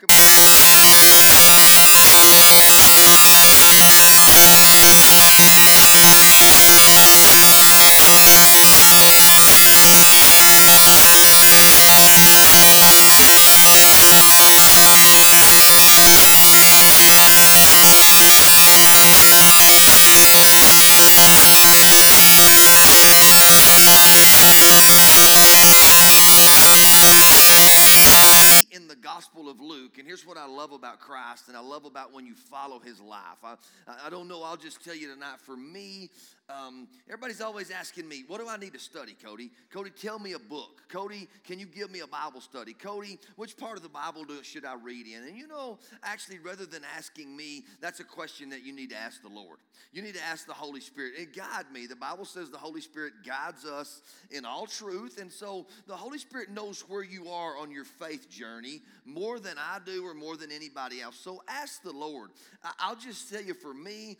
In the Gospel of Luke, and here's what I love about Christ, and I love about when you follow his life. I don't know, I'll just tell you tonight, for me, everybody's always asking me, what do I need to study, Cody? Cody, tell me a book. Cody, can you give me a Bible study? Cody, which part of the Bible should I read in? And you know, actually, rather than asking me, that's a question that you need to ask the Lord. You need to ask the Holy Spirit and guide me. The Bible says the Holy Spirit guides us in all truth, and so the Holy Spirit knows where you are on your faith journey more than I do or more than anybody else. So ask the Lord. I'll just tell you, for me,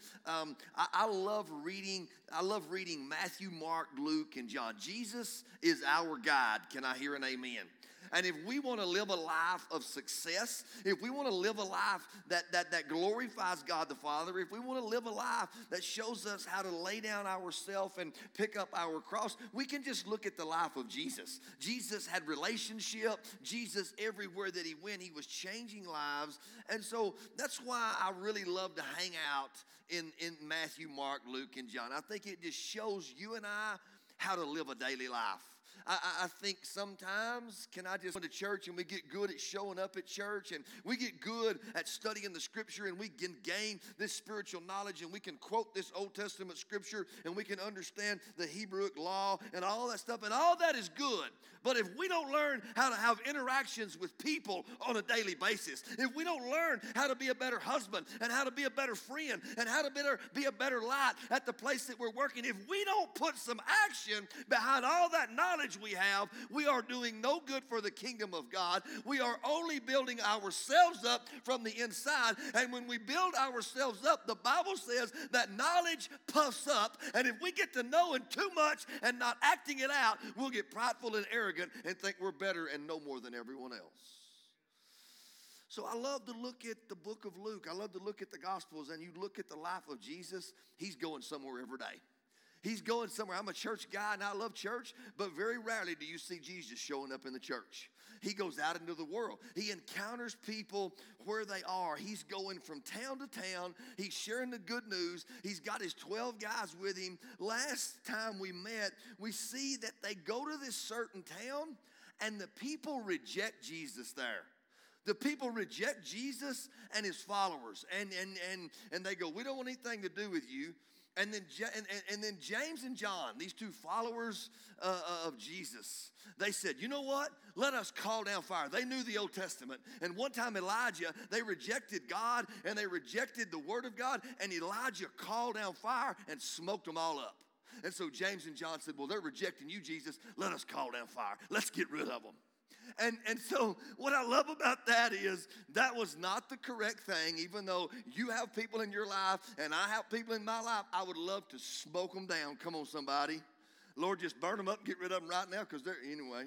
I love reading Matthew, Mark, Luke, and John. Jesus is our guide. Can I hear an amen? And if we want to live a life of success, if we want to live a life that glorifies God the Father, if we want to live a life that shows us how to lay down ourselves and pick up our cross, we can just look at the life of Jesus. Jesus had relationship. Jesus, everywhere that he went, he was changing lives. And so that's why I really love to hang out in Matthew, Mark, Luke, and John. I think it just shows you and I how to live a daily life. I think sometimes, can I just go to church and we get good at showing up at church, and we get good at studying the scripture, and we can gain this spiritual knowledge, and we can quote this Old Testament scripture, and we can understand the Hebrew law and all that stuff, and all that is good. But if we don't learn how to have interactions with people on a daily basis, if we don't learn how to be a better husband and how to be a better friend and how to be a better light at the place that we're working, if we don't put some action behind all that knowledge we have, we are doing no good for the kingdom of God. We are only building ourselves up from the inside. And when we build ourselves up, the Bible says that knowledge puffs up. And if we get to knowing too much and not acting it out, we'll get prideful and arrogant and think we're better and know more than everyone else. So I love to look at the book of Luke. I love to look at the Gospels, and you look at the life of Jesus. He's going somewhere every day. He's going somewhere. I'm a church guy, and I love church, but very rarely do you see Jesus showing up in the church. He goes out into the world. He encounters people where they are. He's going from town to town. He's sharing the good news. He's got his 12 guys with him. Last time we met, we see that they go to this certain town, and the people reject Jesus there. The people reject Jesus and his followers, and they go, we don't want anything to do with you. And then James and John, these two followers of Jesus, they said, you know what? Let us call down fire. They knew the Old Testament. And one time Elijah, they rejected God and they rejected the word of God. And Elijah called down fire and smoked them all up. And so James and John said, well, they're rejecting you, Jesus. Let us call down fire. Let's get rid of them. And so what I love about that is that was not the correct thing. Even though you have people in your life and I have people in my life, I would love to smoke them down. Come on, somebody. Lord, just burn them up, get rid of them right now, because they're, anyway.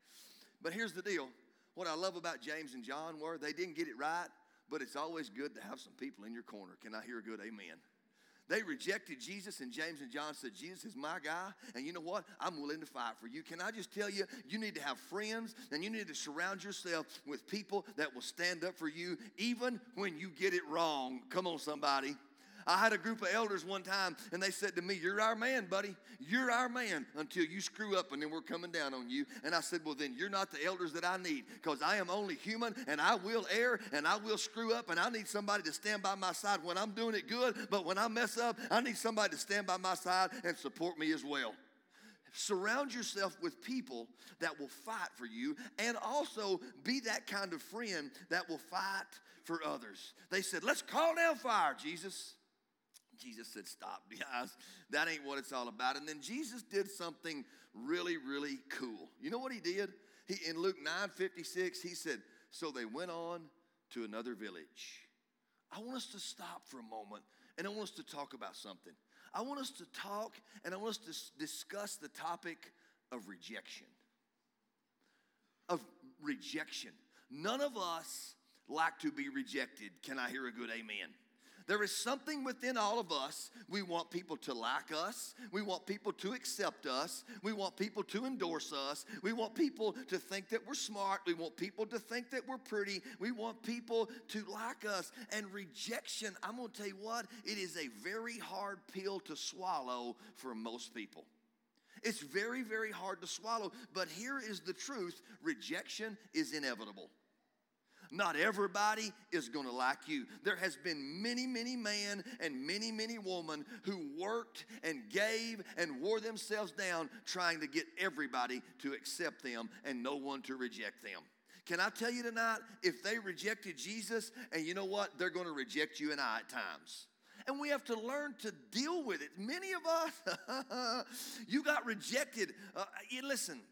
But here's the deal. What I love about James and John were they didn't get it right, but it's always good to have some people in your corner. Can I hear a good amen? They rejected Jesus, and James and John said, Jesus is my guy, and you know what? I'm willing to fight for you. Can I just tell you, you need to have friends, and you need to surround yourself with people that will stand up for you even when you get it wrong. Come on, somebody. I had a group of elders one time, and they said to me, you're our man, buddy. You're our man until you screw up, and then we're coming down on you. And I said, well, then you're not the elders that I need, because I am only human, and I will err, and I will screw up, and I need somebody to stand by my side when I'm doing it good. But when I mess up, I need somebody to stand by my side and support me as well. Surround yourself with people that will fight for you, and also be that kind of friend that will fight for others. They said, let's call down fire, Jesus. Jesus said, stop, guys. That ain't what it's all about. And then Jesus did something really, really cool. You know what he did? In Luke 9:56, he said, so they went on to another village. I want us to stop for a moment, and I want us to talk about something. I want us to talk, and I want us to discuss the topic of rejection. Of rejection. None of us like to be rejected. Can I hear a good amen? There is something within all of us. We want people to like us. We want people to accept us. We want people to endorse us. We want people to think that we're smart. We want people to think that we're pretty. We want people to like us. And rejection, I'm going to tell you what, it is a very hard pill to swallow for most people. It's very, very hard to swallow. But here is the truth. Rejection is inevitable. Not everybody is going to like you. There has been many, many men and many, many women who worked and gave and wore themselves down trying to get everybody to accept them and no one to reject them. Can I tell you tonight, if they rejected Jesus, and you know what? They're going to reject you and I at times. And we have to learn to deal with it. Many of us, you got rejected. Listen,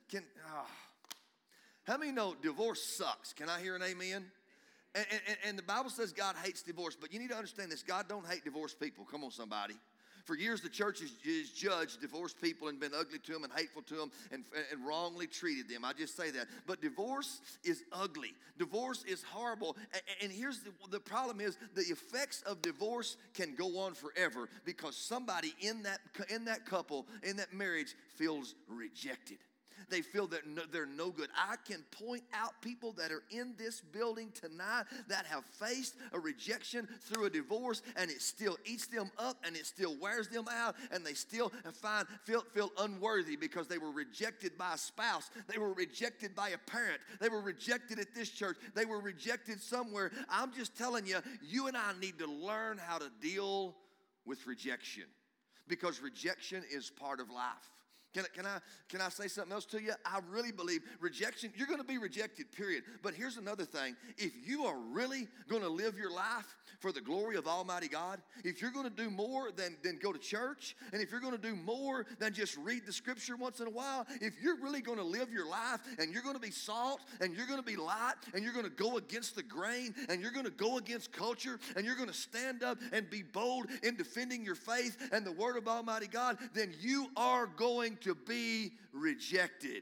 how many know divorce sucks? Can I hear an amen? And the Bible says God hates divorce, but you need to understand this. God don't hate divorced people. Come on, somebody. For years, the church has judged divorced people and been ugly to them and hateful to them and wrongly treated them. I just say that. But divorce is ugly. Divorce is horrible. And here's the problem is the effects of divorce can go on forever because somebody in that couple, in that marriage, feels rejected. They feel that they're no good. I can point out people that are in this building tonight that have faced a rejection through a divorce, and it still eats them up and it still wears them out, and they still feel unworthy because they were rejected by a spouse. They were rejected by a parent. They were rejected at this church. They were rejected somewhere. I'm just telling you, you and I need to learn how to deal with rejection because rejection is part of life. Can I say something else to you? I really believe rejection, you're going to be rejected, period. But here's another thing. If you are really going to live your life for the glory of Almighty God, if you're going to do more than go to church, and if you're going to do more than just read the scripture once in a while, if you're really going to live your life and you're going to be salt and you're going to be light and you're going to go against the grain and you're going to go against culture and you're going to stand up and be bold in defending your faith and the word of Almighty God, then you are going to be rejected.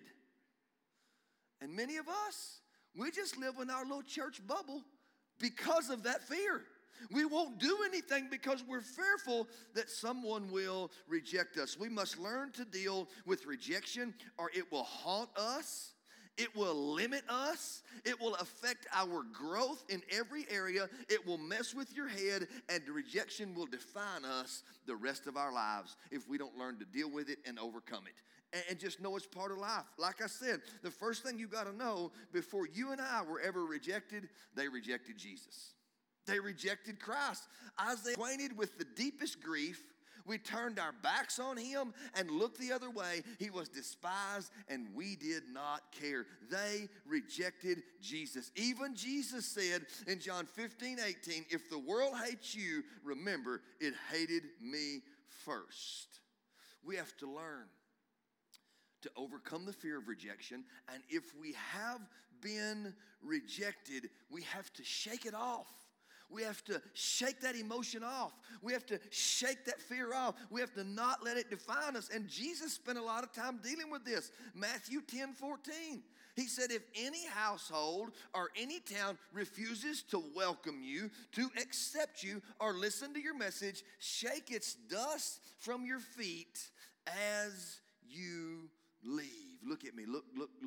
And many of us, we just live in our little church bubble because of that fear. We won't do anything because we're fearful that someone will reject us. We must learn to deal with rejection or it will haunt us. It will limit us. It will affect our growth in every area. It will mess with your head, and the rejection will define us the rest of our lives if we don't learn to deal with it and overcome it. And just know it's part of life. Like I said, the first thing you got to know, before you and I were ever rejected, they rejected Jesus. They rejected Christ. As they acquainted with the deepest grief, we turned our backs on him and looked the other way. He was despised and we did not care. They rejected Jesus. Even Jesus said in John 15:18, if the world hates you, remember it hated me first. We have to learn to overcome the fear of rejection. And if we have been rejected, we have to shake it off. We have to shake that emotion off. We have to shake that fear off. We have to not let it define us. And Jesus spent a lot of time dealing with this. Matthew 10:14. He said, if any household or any town refuses to welcome you, to accept you, or listen to your message, shake its dust from your feet as you leave. Look at me. Look.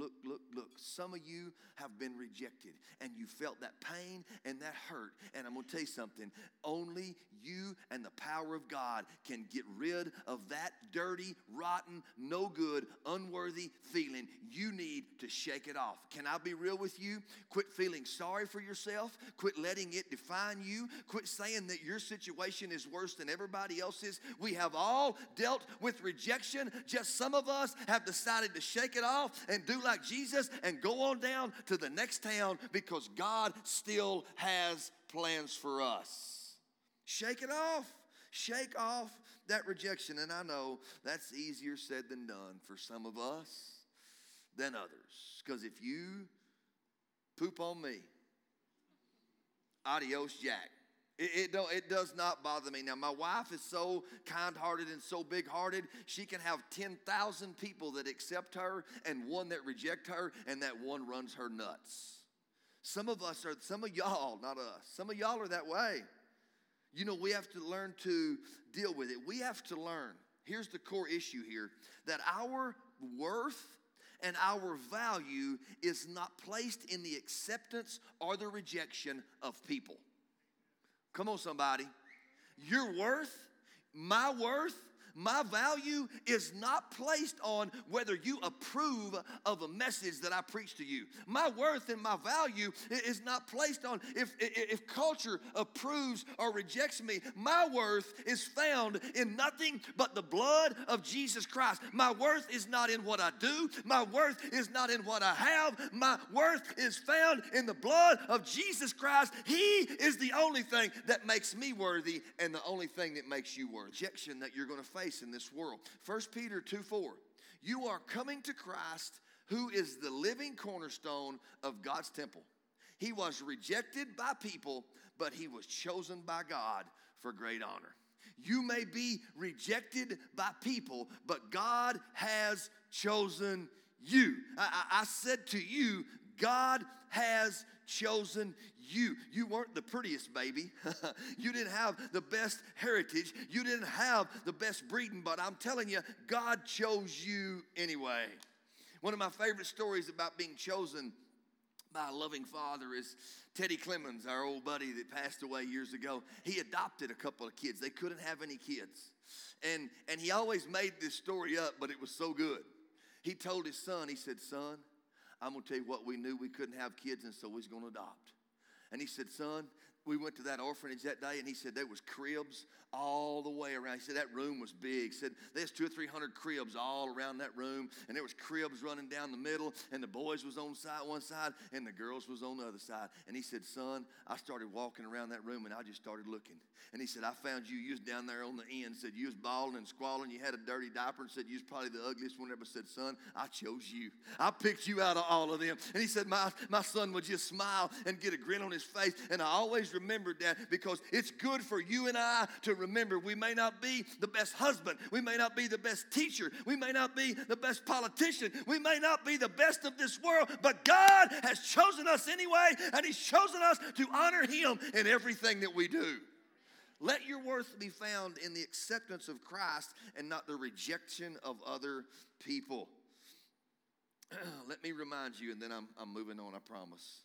Some of you have been rejected and you felt that pain and that hurt. And I'm going to tell you something. Only you and the power of God can get rid of that dirty, rotten, no good, unworthy feeling. You need to shake it off. Can I be real with you? Quit feeling sorry for yourself. Quit letting it define you. Quit saying that your situation is worse than everybody else's. We have all dealt with rejection. Just some of us have decided to shake it off and do like Jesus and go on down to the next town because God still has plans for us. Shake it off. Shake off that rejection. And I know that's easier said than done for some of us than others. Because if you poop on me, adios, Jack. It does not bother me. Now, my wife is so kind-hearted and so big-hearted, she can have 10,000 people that accept her and one that reject her, and that one runs her nuts. Some of y'all, not us, some of y'all are that way. You know, we have to learn to deal with it. We have to learn, here's the core issue here, that our worth and our value is not placed in the acceptance or the rejection of people. Come on, somebody. Your worth, my value is not placed on whether you approve of a message that I preach to you. My worth and my value is not placed on if culture approves or rejects me. My worth is found in nothing but the blood of Jesus Christ. My worth is not in what I do. My worth is not in what I have. My worth is found in the blood of Jesus Christ. He is the only thing that makes me worthy and the only thing that makes you worthy. Rejection that you're going to face in this world. 1 Peter 2:4. You are coming to Christ, who is the living cornerstone of God's temple. He was rejected by people, but he was chosen by God for great honor. You may be rejected by people, but God has chosen you. I said to you, God has chosen you. You weren't the prettiest baby. You didn't have the best heritage. You didn't have the best breeding, but I'm telling you, God chose you anyway. One of my favorite stories about being chosen by a loving father is Teddy Clemens, our old buddy that passed away years ago. He adopted a couple of kids. They couldn't have any kids. And he always made this story up, but it was so good. He told his son, he said, son, I'm going to tell you what, we knew we couldn't have kids, and so we was going to adopt. And he said, son, we went to that orphanage that day, and he said there was cribs all the way around. He said that room was big. He said there's 200 or 300 cribs all around that room, and there was cribs running down the middle, and the boys was on one side, and the girls was on the other side. And he said, son, I started walking around that room, and I just started looking. And he said, I found you. You was down there on the end. Said you was bawling and squalling. You had a dirty diaper, and said you was probably the ugliest one ever. Said, son, I chose you. I picked you out of all of them. And he said, my son would just smile and get a grin on his face. And I always remembered that because it's good for you and I to remember we may not be the best husband. We may not be the best teacher. We may not be the best politician. We may not be the best of this world, but God has chosen us anyway, and he's chosen us to honor him in everything that we do. Let your worth be found in the acceptance of Christ and not the rejection of other people. Let me remind you, and then I'm moving on, I promise.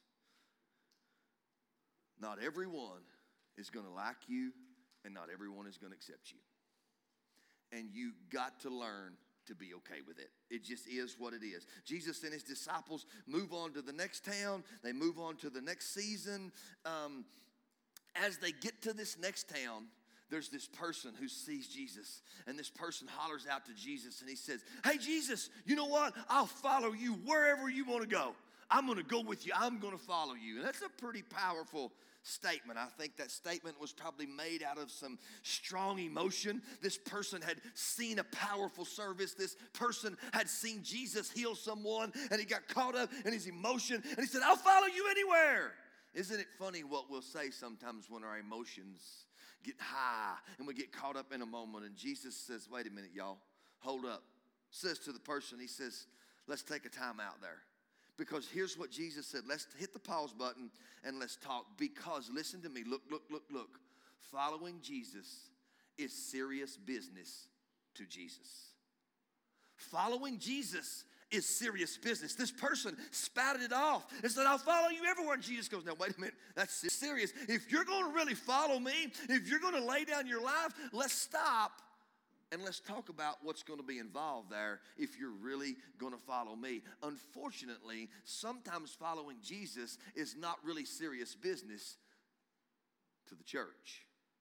Not everyone is going to like you, and not everyone is going to accept you. And you got to learn to be okay with it. It just is what it is. Jesus and his disciples move on to the next town. They move on to the next season. As they get to this next town, there's this person who sees Jesus, and this person hollers out to Jesus, and he says, hey, Jesus, you know what? I'll follow you wherever you want to go. I'm going to go with you. I'm going to follow you. And that's a pretty powerful statement. I think that statement was probably made out of some strong emotion. This person had seen a powerful service. This person had seen Jesus heal someone, and he got caught up in his emotion, and he said, I'll follow you anywhere. Isn't it funny what we'll say sometimes when our emotions get high and we get caught up in a moment? And Jesus says, wait a minute, y'all, hold up. Says to the person, he says, let's take a time out there. Because here's what Jesus said. Let's hit the pause button and let's talk. Because listen to me. Look. Following Jesus is serious business to Jesus. Following Jesus is serious business. This person spouted it off and said, I'll follow you everywhere. And Jesus goes, now, wait a minute. That's serious. If you're going to really follow me, if you're going to lay down your life, let's stop. And let's talk about what's going to be involved there if you're really going to follow me. Unfortunately, sometimes following Jesus is not really serious business to the church.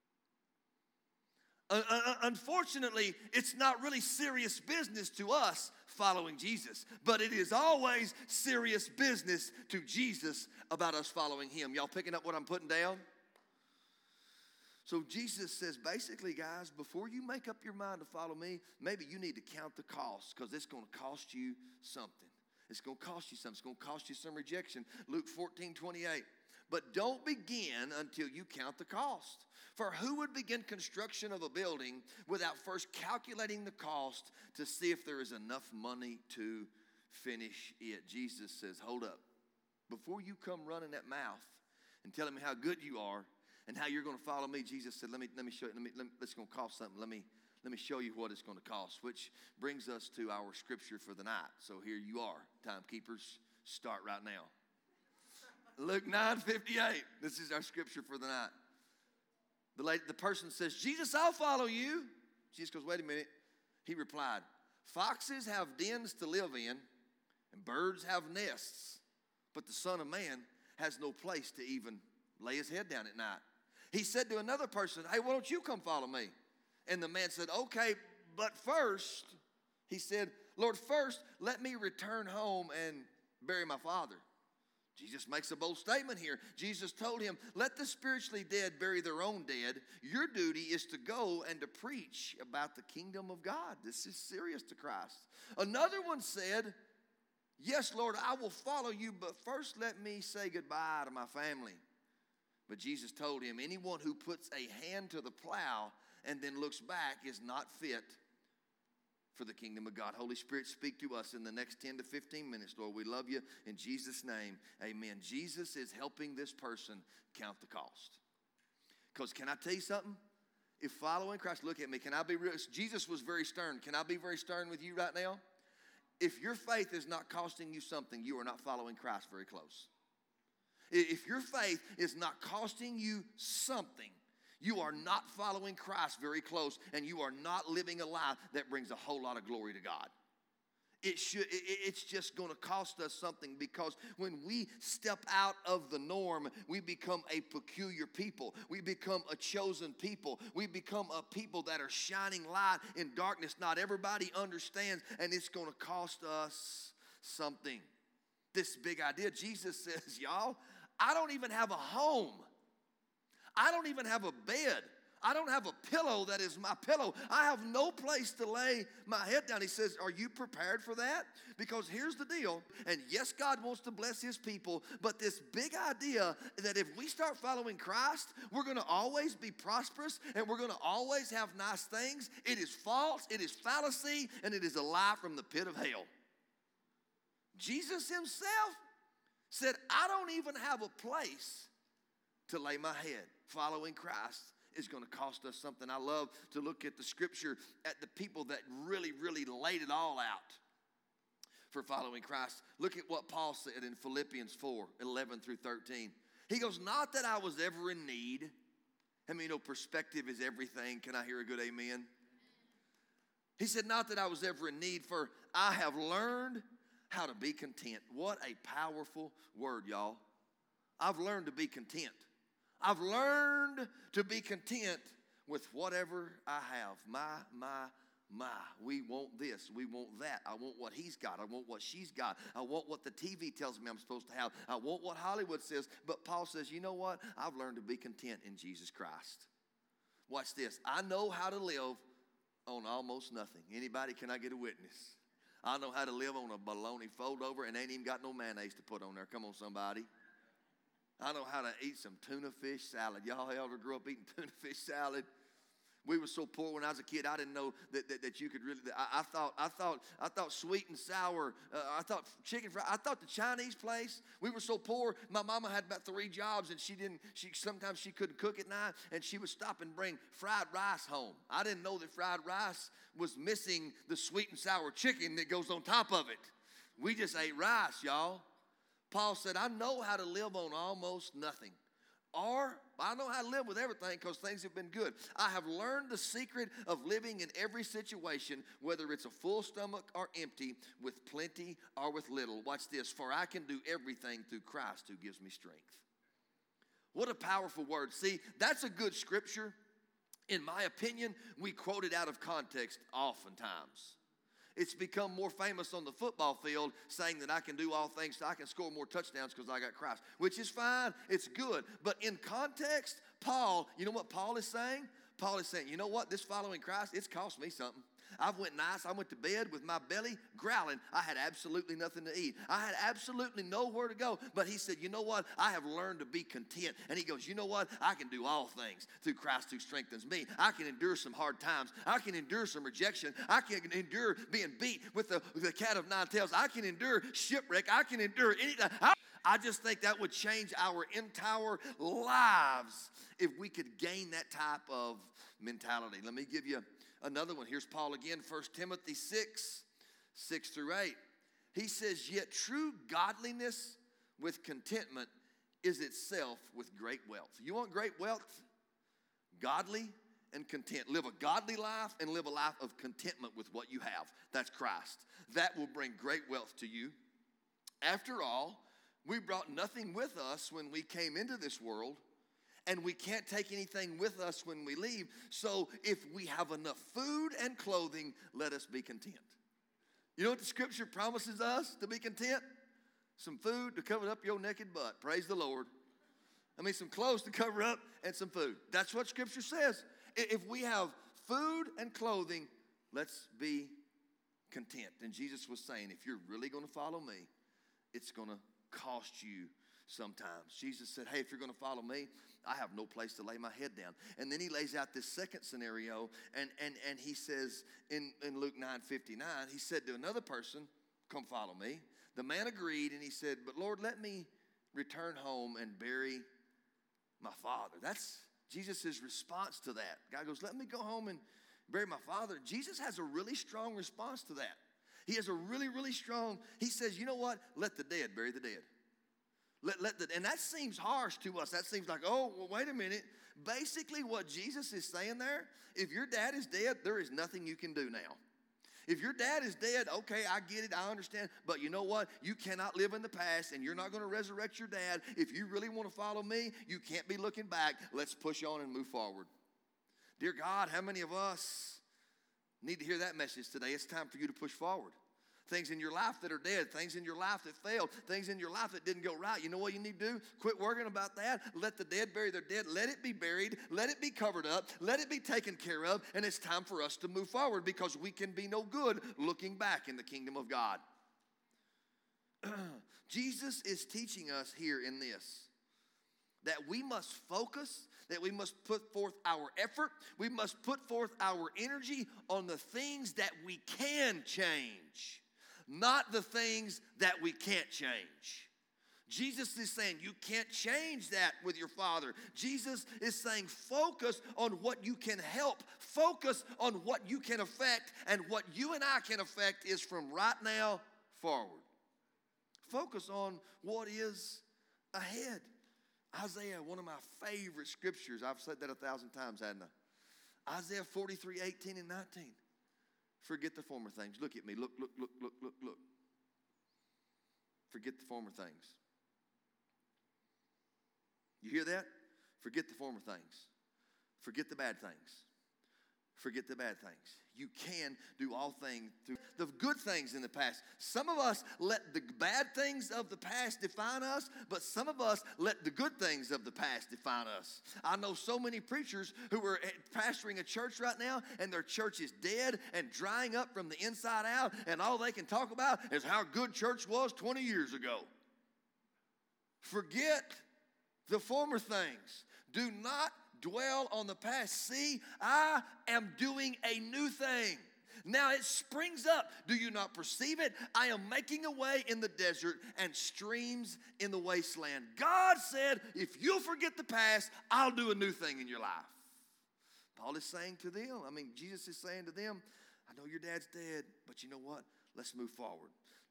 Unfortunately, it's not really serious business to us following Jesus, but it is always serious business to Jesus about us following him. Y'all picking up what I'm putting down? So Jesus says, basically, guys, before you make up your mind to follow me, maybe you need to count the cost, because it's going to cost you something. It's going to cost you something. It's going to cost you some rejection. Luke 14:28. But don't begin until you count the cost. For who would begin construction of a building without first calculating the cost to see if there is enough money to finish it? Jesus says, hold up. before you come running that mouth and telling me how good you are and how you're going to follow me, Jesus said, let me show you, it's going to cost something. Let me show you what it's going to cost, which brings us to our scripture for the night. So here you are, timekeepers, start right now. Luke 9:58, this is our scripture for the night. The person says, Jesus, I'll follow you. Jesus goes, wait a minute. He replied, foxes have dens to live in, and birds have nests, but the Son of Man has no place to even lay his head down at night. He said to another person, hey, why don't you come follow me? And the man said, okay, but first, he said, Lord, first let me return home and bury my father. Jesus makes a bold statement here. Jesus told him, let the spiritually dead bury their own dead. Your duty is to go and to preach about the kingdom of God. This is serious to Christ. Another one said, yes, Lord, I will follow you, but first let me say goodbye to my family. But Jesus told him, anyone who puts a hand to the plow and then looks back is not fit for the kingdom of God. Holy Spirit, speak to us in the next 10 to 15 minutes, Lord. We love you. In Jesus' name, amen. Jesus is helping this person count the cost. Because can I tell you something? If following Christ, look at me. Can I be real? Jesus was very stern. Can I be very stern with you right now? If your faith is not costing you something, you are not following Christ very close. If your faith is not costing you something, you are not following Christ very close, and you are not living a life that brings a whole lot of glory to God. It's just going to cost us something, because when we step out of the norm, we become a peculiar people. We become a chosen people. We become a people that are shining light in darkness. Not everybody understands, and it's going to cost us something. This big idea, Jesus says, y'all, I don't even have a home. I don't even have a bed. I don't have a pillow that is my pillow. I have no place to lay my head down. He says, are you prepared for that? Because here's the deal. And yes, God wants to bless his people, but this big idea that if we start following Christ, we're going to always be prosperous and we're going to always have nice things. It is false, it is fallacy, and it is a lie from the pit of hell. Jesus himself said, I don't even have a place to lay my head. Following Christ is going to cost us something. I love to look at the scripture at the people that really, really laid it all out for following Christ. Look at what Paul said in Philippians 4:11-13. He goes, not that I was ever in need. I mean, perspective is everything. Can I hear a good amen? He said, not that I was ever in need, for I have learned how to be content. What a powerful word, y'all. I've learned to be content. I've learned to be content with whatever I have. My. We want this. We want that. I want what he's got. I want what she's got. I want what the TV tells me I'm supposed to have. I want what Hollywood says. But Paul says, you know what? I've learned to be content in Jesus Christ. Watch this. I know how to live on almost nothing. Anybody, can I get a witness? I know how to live on a bologna fold over and ain't even got no mayonnaise to put on there. Come on, somebody. I know how to eat some tuna fish salad. Y'all ever grew up eating tuna fish salad? We were so poor when I was a kid. I didn't know that you could really. I thought sweet and sour. I thought chicken fry. I thought the Chinese place. We were so poor. My mama had about 3 jobs, and sometimes she couldn't cook at night, and she would stop and bring fried rice home. I didn't know that fried rice was missing the sweet and sour chicken that goes on top of it. We just ate rice, y'all. Paul said, I know how to live on almost nothing. Or I know how to live with everything because things have been good. I have learned the secret of living in every situation, whether it's a full stomach or empty, with plenty or with little. Watch this. For I can do everything through Christ who gives me strength. What a powerful word. See, that's a good scripture. In my opinion, we quote it out of context oftentimes. It's become more famous on the football field saying that I can do all things, so I can score more touchdowns because I got Christ, which is fine. It's good. But in context, Paul, you know what Paul is saying? Paul is saying, you know what? This following Christ, it's cost me something. I went to bed with my belly growling. I had absolutely nothing to eat. I had absolutely nowhere to go. But he said, you know what? I have learned to be content. And he goes, you know what? I can do all things through Christ who strengthens me. I can endure some hard times. I can endure some rejection. I can endure being beat with the cat of 9 tails. I can endure shipwreck. I can endure anything. I just think that would change our entire lives if we could gain that type of mentality. Let me give you another one. Here's Paul again, 1 Timothy 6 through 8. He says, yet true godliness with contentment is itself with great wealth. You want great wealth? Godly and content. Live a godly life and live a life of contentment with what you have. That's Christ. That will bring great wealth to you. After all, we brought nothing with us when we came into this world, and we can't take anything with us when we leave. So if we have enough food and clothing, let us be content. You know what the scripture promises us to be content? Some food to cover up your naked butt. Praise the Lord. I mean, some clothes to cover up and some food. That's what scripture says. If we have food and clothing, let's be content. And Jesus was saying, if you're really going to follow me, it's going to cost you sometimes. Jesus said, hey, if you're going to follow me, I have no place to lay my head down. And then he lays out this second scenario, and he says in Luke 9:59, he said to another person, come follow me. The man agreed, and he said, but Lord, let me return home and bury my father. That's Jesus' response to that. Guy goes, let me go home and bury my father. Jesus has a really strong response to that. He has a really, really strong, he says, you know what? Let the dead bury the dead. And that seems harsh to us. That seems like, oh, well, wait a minute. Basically what Jesus is saying there, if your dad is dead, there is nothing you can do now. If your dad is dead, okay, I get it, I understand. But you know what? You cannot live in the past, and you're not going to resurrect your dad. If you really want to follow me, you can't be looking back. Let's push on and move forward. Dear God, how many of us need to hear that message today? It's time for you to push forward. Things in your life that are dead, things in your life that failed, things in your life that didn't go right. You know what you need to do? Quit worrying about that. Let the dead bury their dead. Let it be buried. Let it be covered up. Let it be taken care of. And it's time for us to move forward, because we can be no good looking back in the kingdom of God. Jesus is teaching us here in this that we must focus, that we must put forth our effort, we must put forth our energy on the things that we can change, not the things that we can't change. Jesus is saying you can't change that with your father. Jesus is saying focus on what you can help. Focus on what you can affect, and what you and I can affect is from right now forward. Focus on what is ahead. Isaiah, one of my favorite scriptures. I've said that 1,000 times, hadn't I? Isaiah 43:18 and 19. Forget the former things. Look at me. Look. Forget the former things. You hear that? Forget the former things. Forget the bad things. Forget the bad things. You can do all things through the good things in the past. Some of us let the bad things of the past define us, but some of us let the good things of the past define us. I know so many preachers who are pastoring a church right now, and their church is dead and drying up from the inside out, and all they can talk about is how good church was 20 years ago. Forget the former things. Do not dwell on the past. See, I am doing a new thing. Now it springs up. Do you not perceive it? I am making a way in the desert and streams in the wasteland. God said, if you'll forget the past, I'll do a new thing in your life. Paul is saying to them, Jesus is saying to them, I know your dad's dead, but you know what? Let's move forward.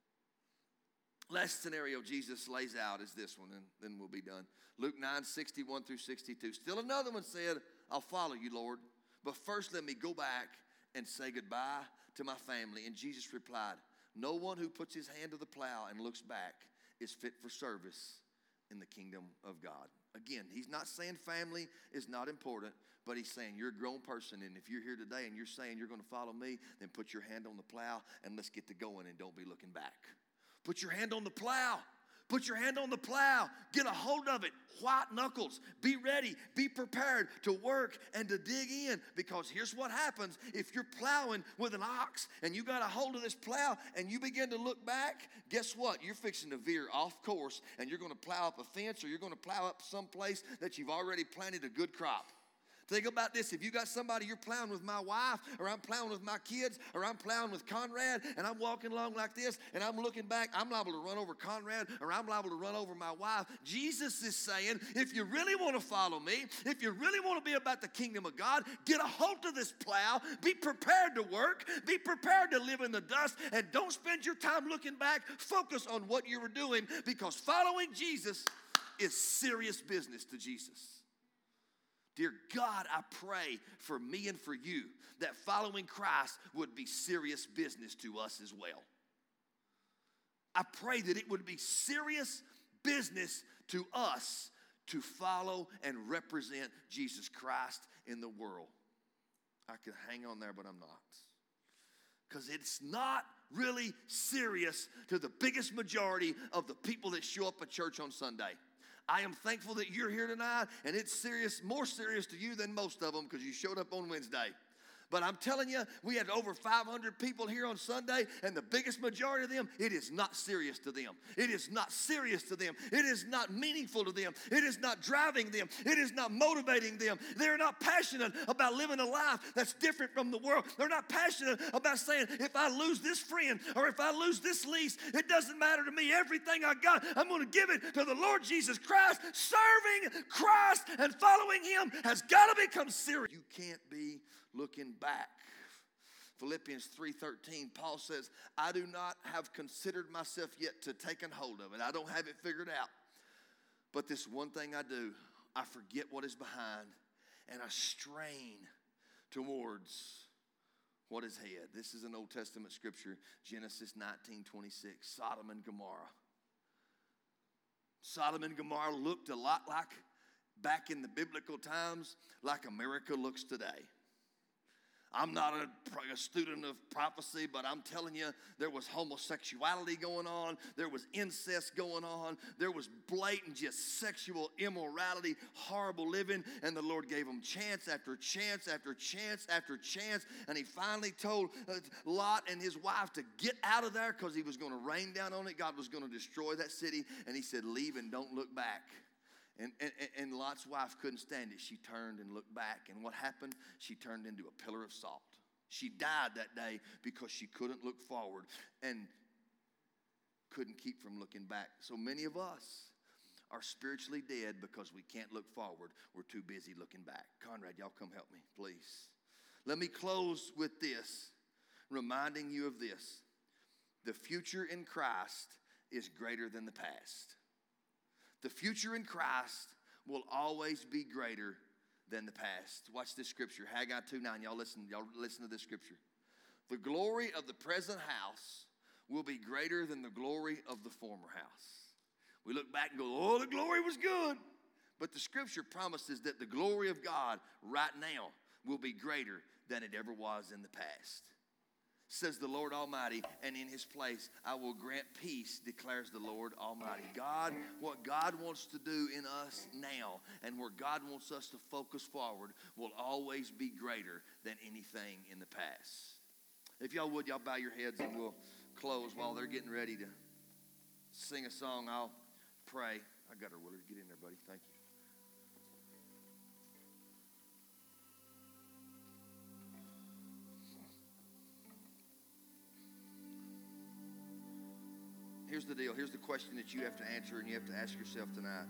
Last scenario Jesus lays out is this one, and then we'll be done. Luke 9:61 through 62. Still another one said, I'll follow you, Lord, but first let me go back and say goodbye to my family. And Jesus replied, no one who puts his hand to the plow and looks back is fit for service in the kingdom of God. Again, he's not saying family is not important, but he's saying you're a grown person, and if you're here today and you're saying you're going to follow me, then put your hand on the plow and let's get to going, and don't be looking back. Put your hand on the plow. Put your hand on the plow. Get a hold of it. White knuckles. Be ready. Be prepared to work and to dig in. Because here's what happens. If you're plowing with an ox and you got a hold of this plow and you begin to look back, guess what? You're fixing to veer off course, and you're going to plow up a fence, or you're going to plow up some place that you've already planted a good crop. Think about this. If you got somebody, you're plowing with my wife, or I'm plowing with my kids, or I'm plowing with Conrad, and I'm walking along like this, and I'm looking back, I'm liable to run over Conrad, or I'm liable to run over my wife. Jesus is saying, if you really want to follow me, if you really want to be about the kingdom of God, get a hold of this plow, be prepared to work, be prepared to live in the dust, and don't spend your time looking back. Focus on what you were doing, because following Jesus is serious business to Jesus. Dear God, I pray for me and for you that following Christ would be serious business to us as well. I pray that it would be serious business to us to follow and represent Jesus Christ in the world. I could hang on there, but I'm not. Because it's not really serious to the biggest majority of the people that show up at church on Sunday. I am thankful that you're here tonight, and it's serious, more serious to you than most of them because you showed up on Wednesday. But I'm telling you, we had over 500 people here on Sunday, and the biggest majority of them, it is not serious to them. It is not serious to them. It is not meaningful to them. It is not driving them. It is not motivating them. They're not passionate about living a life that's different from the world. They're not passionate about saying, if I lose this friend or if I lose this lease, it doesn't matter to me. Everything I got, I'm going to give it to the Lord Jesus Christ. Serving Christ and following Him has got to become serious. You can't be looking back. Philippians 3:13, Paul says, I do not have considered myself yet to take a hold of it. I don't have it figured out. But this one thing I do, I forget what is behind, and I strain towards what is ahead. This is an Old Testament scripture, Genesis 19:26, Sodom and Gomorrah. Sodom and Gomorrah looked a lot like, back in the biblical times, like America looks today. I'm not a student of prophecy, but I'm telling you, there was homosexuality going on. There was incest going on. There was blatant just sexual immorality, horrible living. And the Lord gave them chance after chance after chance after chance. And He finally told Lot and his wife to get out of there because He was going to rain down on it. God was going to destroy that city. And He said, leave and don't look back. And Lot's wife couldn't stand it. She turned and looked back. And what happened? She turned into a pillar of salt. She died that day because she couldn't look forward and couldn't keep from looking back. So many of us are spiritually dead because we can't look forward. We're too busy looking back. Conrad, y'all come help me, please. Let me close with this, reminding you of this. The future in Christ is greater than the past. The future in Christ will always be greater than the past. Watch this scripture, Haggai 2:9. Y'all listen to this scripture. The glory of the present house will be greater than the glory of the former house. We look back and go, oh, the glory was good. But the scripture promises that the glory of God right now will be greater than it ever was in the past. Says the Lord Almighty, and in His place I will grant peace, declares the Lord Almighty. God, what God wants to do in us now and where God wants us to focus forward will always be greater than anything in the past. If y'all would, y'all bow your heads and we'll close while they're getting ready to sing a song. I'll pray. I got her, Willard. Get in there, buddy. Thank you. Here's the deal. Here's the question that you have to answer and you have to ask yourself tonight.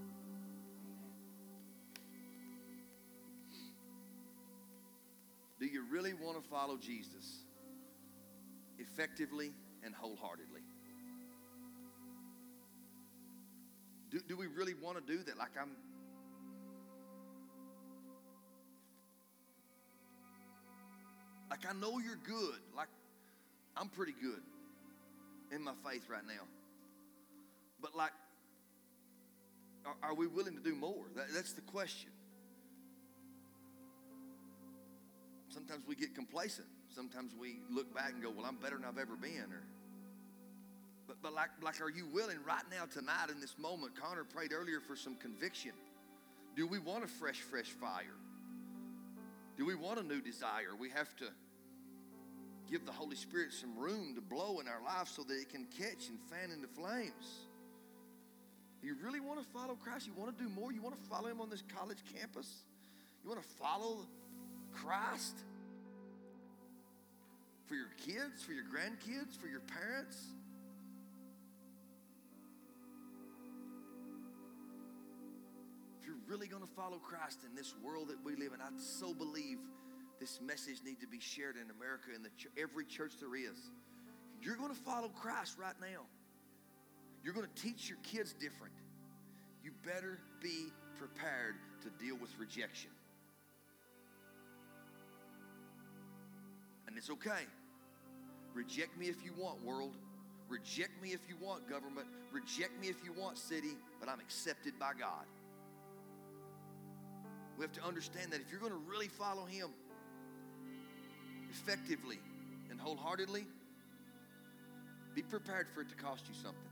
Do you really want to follow Jesus effectively and wholeheartedly? Do we really want to do that? Like I know you're good. Like I'm pretty good in my faith right now. But like, are we willing to do more? That's the question. Sometimes we get complacent. Sometimes we look back and go, well, I'm better than I've ever been. But like, are you willing right now, tonight, in this moment? Connor prayed earlier for some conviction. Do we want a fresh fire? Do we want a new desire? We have to give the Holy Spirit some room to blow in our lives so that it can catch and fan into flames. Do you really want to follow Christ? You want to do more? You want to follow Him on this college campus? You want to follow Christ? For your kids, for your grandkids, for your parents? If you're really going to follow Christ in this world that we live in, I so believe this message needs to be shared in America, in every church there is. You're going to follow Christ right now. You're going to teach your kids different. You better be prepared to deal with rejection. And it's okay. Reject me if you want, world. Reject me if you want, government. Reject me if you want, city. But I'm accepted by God. We have to understand that if you're going to really follow Him effectively and wholeheartedly, be prepared for it to cost you something.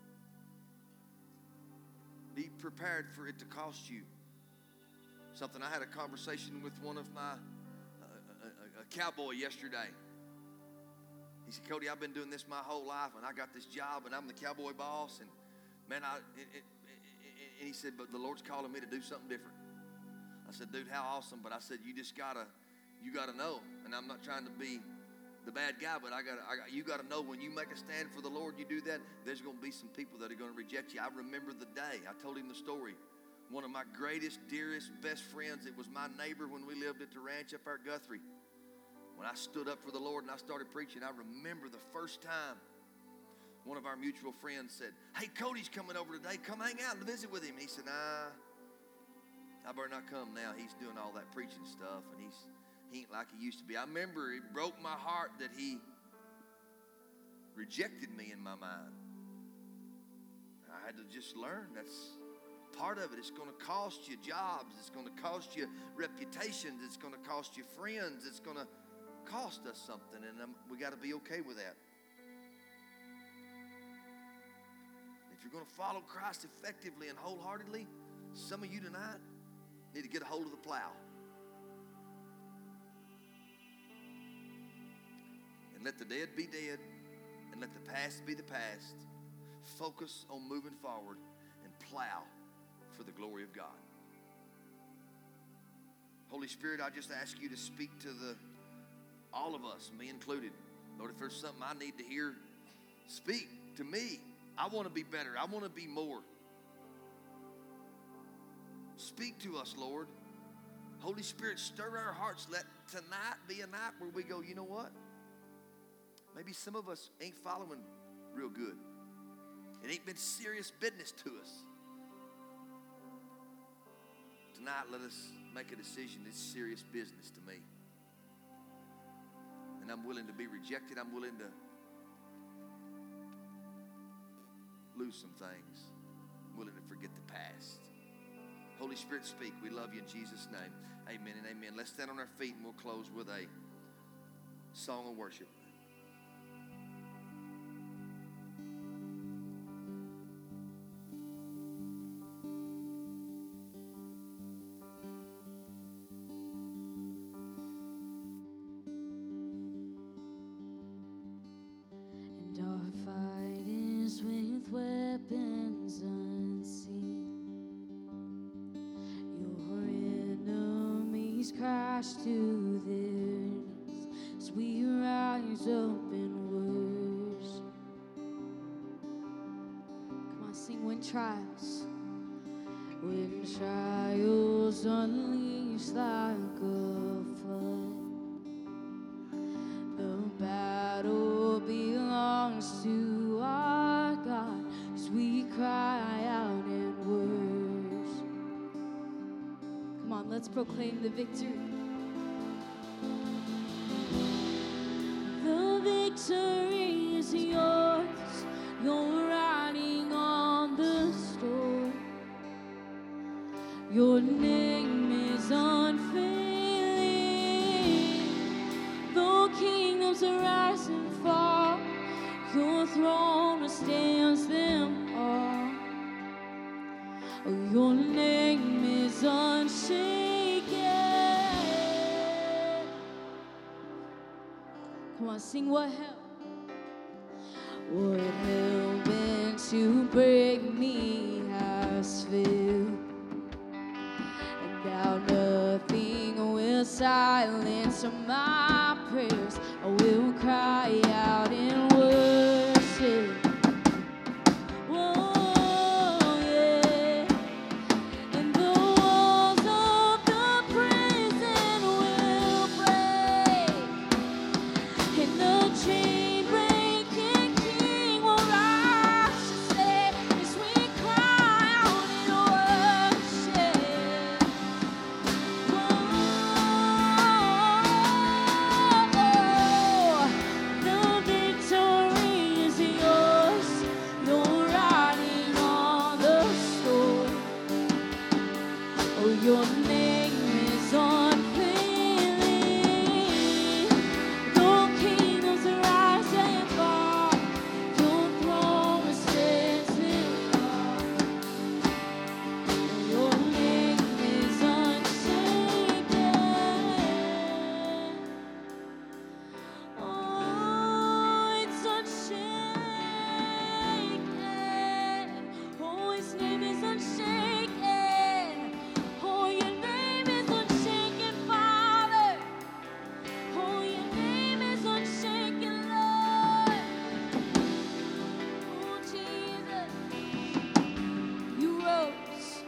Be prepared for it to cost you something. I had a conversation with one of my a cowboy yesterday. He said, Cody, I've been doing this my whole life, and I got this job, and I'm the cowboy boss, and man, and he said, but the Lord's calling me to do something different. I said, dude, how awesome. But I said, you gotta know. And I'm not trying to be the bad guy, but you gotta know when you make a stand for the Lord, you do that, there's gonna be some people that are gonna reject you. I remember the day. I told him the story. One of my greatest, dearest, best friends, it was my neighbor when we lived at the ranch up there at Guthrie. When I stood up for the Lord and I started preaching, I remember the first time one of our mutual friends said, hey, Cody's coming over today. Come hang out and visit with him. And he said, nah, I better not come now. He's doing all that preaching stuff, and he ain't like he used to be. I remember it broke my heart that he rejected me in my mind. I had to just learn that's part of it. It's going to cost you jobs. It's going to cost you reputations. It's going to cost you friends. It's going to cost us something, and we got to be okay with that. If you're going to follow Christ effectively and wholeheartedly, some of you tonight need to get a hold of the plow. And let the dead be dead, and let the past be the past. Focus on moving forward and plow for the glory of God. Holy Spirit, I just ask you to speak to all of us, me included. Lord, if there's something I need to hear, speak to me. I want to be better. I want to be more. Speak to us, Lord. Holy Spirit, stir our hearts. Let tonight be a night where we go, you know what? Maybe some of us ain't following real good. It ain't been serious business to us. Tonight, let us make a decision. It's serious business to me. And I'm willing to be rejected. I'm willing to lose some things. I'm willing to forget the past. Holy Spirit, speak. We love you in Jesus' name. Amen and amen. Let's stand on our feet and we'll close with a song of worship. To their knees as we rise up in worship. Come on, sing when trials unleash like a flood. The battle belongs to our God as we cry out in worship. Come on, let's proclaim the victory. Victory is yours. You're riding on the storm. Your name is unfailing. Though kingdoms arise and fall, your throne withstands them all. Oh, your name is unshaken. Come on, sing what hell meant to break me has filled, and now nothing the silence of my prayers, I will cry out in worship. Oh, yeah. And the walls of the prison will break, and the chain-breaking King will rise to stay as we cry out in worship. The victory is yours. You're riding on the storm. Oh, your name is unfailing. Though kingdoms rise and fall, your throne stands in awe. Your name is unshaken. Oh, it's unshaken. Oh, his name is unshaken. Oh, your name is unshaken, Father. Oh, your name is unshaken, Lord. Oh, Jesus, you rose.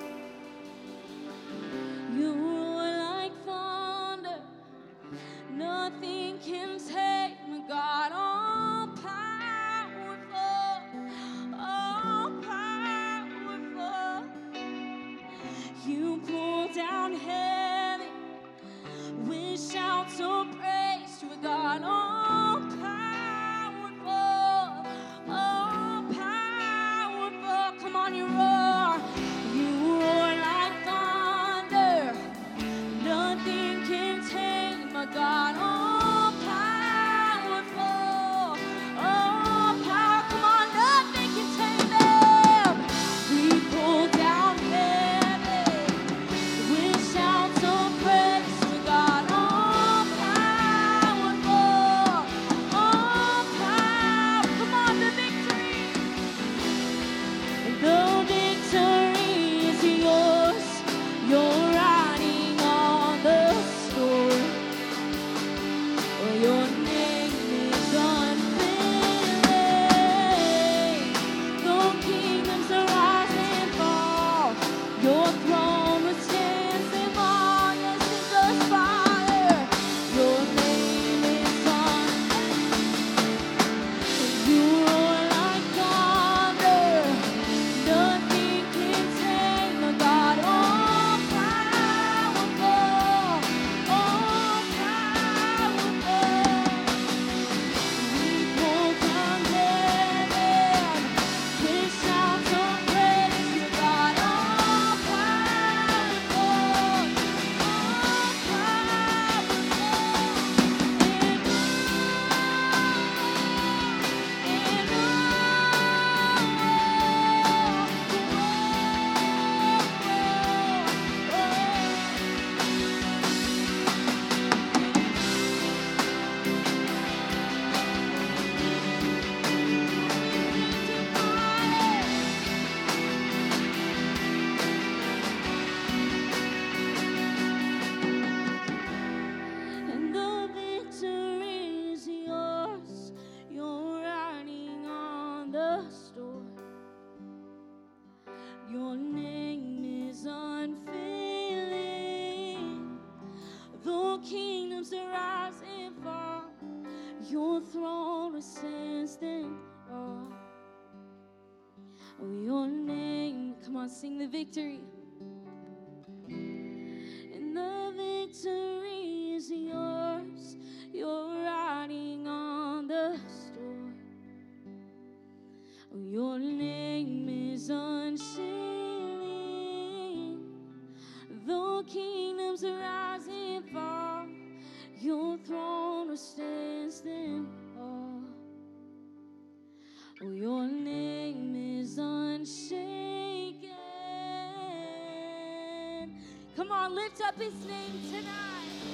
You roar like thunder. Nothing can take my God. All powerful, all powerful. You pull down heaven with shouts of praise to a God. All powerful, all powerful. Come on, you roar. You roar like thunder. Nothing can take my God. All powerful, all power. Come on, nothing can take them. We pull down heaven with shouts of praise to God. All powerful, all power. Come on, the victory. The victory is yours. You're riding on the storm. Oh, your name is unfailing. Though kingdoms arise and fall, your throne will stand and fall. Yes, it does, Father. Your name is unfailing. You roar like thunder. Nothing can take my God. All powerful, all powerful. We pull down heaven with shouts of praise to God. All powerful, all and the victory is yours. You're riding on the storm. Your name is unfailing. Though kingdoms arise and fall, your throne will stand in awe. Oh, your name. Come on, sing the victory. And the victory is yours. You're riding on the storm. Oh, your name is unshaken. Though kingdoms arise and fall, your throne will stand in awe. Oh, your name is unshaken. Come on, lift up his name tonight.